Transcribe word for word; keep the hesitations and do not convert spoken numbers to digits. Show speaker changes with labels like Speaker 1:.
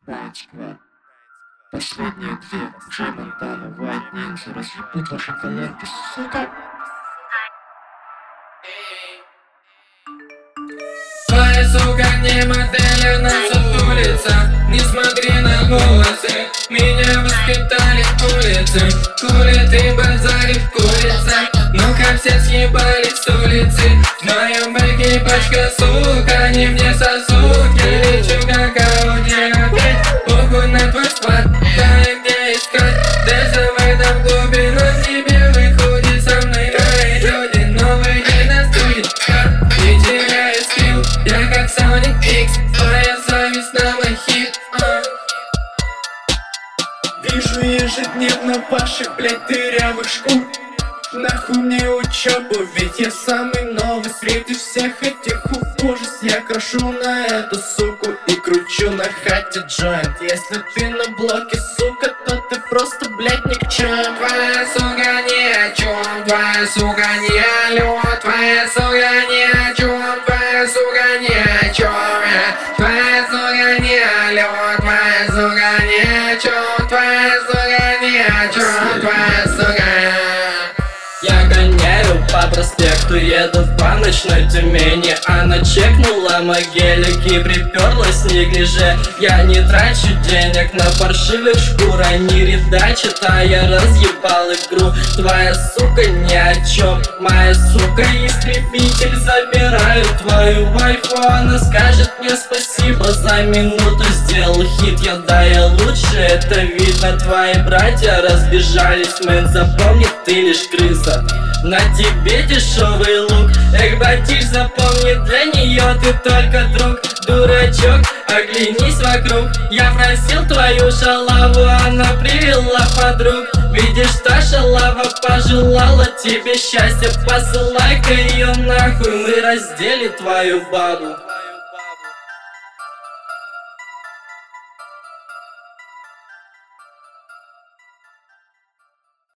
Speaker 1: Москва. Последние две Джей Монтана, White Ninja разъебут ваши коленки, сука.
Speaker 2: Твоя сука не модель, она сутулится. Не смотри на волосы, меня воспитали улицы. Хули ты базаришь, курица? Ну-ка все съебались с улицы. В моем бэге пачка, сука, они мне сосут. Я лечу как Ауди опять, похуй на твой склад. Знаю, где искать, даже в этом клубе. Но тебе выходит со мной мои люди. Новый день наступит, не теряю скилл. Я как Sonic X, твоя зависть на мой хит.
Speaker 3: Вижу ежедневно ваших, блять, дырявых шкур. Нахуй мне учебу, ведь я самый новый среди всех этих ужас. Я крашу на эту суку и кручу на хате джойнт. Если ты на блоке, сука, то ты просто, блять, никчем.
Speaker 2: Твоя сука ни о чем, твоя сука не алё. Твоя сука ни о чем, твоя сука ни о чем. Твоя сука не алё, твоя сука ни о чем, твоя сука ни о чем, твоя сука.
Speaker 3: Я гоняю по проспекту, еду по ночной Тюмени. Она чекнула мой гелик и приперлась неглиже. Я не трачу денег на паршивых шкур, они редачат, а я разъебал игру. Твоя сука ни о чем, моя сука истребитель. Забираю твою вайфу, она скажет мне спасибо за минуту. Сделал хит, я да я лучше, это видно. Твои братья разбежались, мэн, запомни, ты лишь крыса. На тебе дешевый лук, эх, братиш, запомни, для нее ты только друг. Дурачок, оглянись вокруг. Я просил твою шалаву, она привела подруг. Видишь, та шалава пожелала тебе счастья. Посылай-ка ее нахуй, мы раздели твою бабу.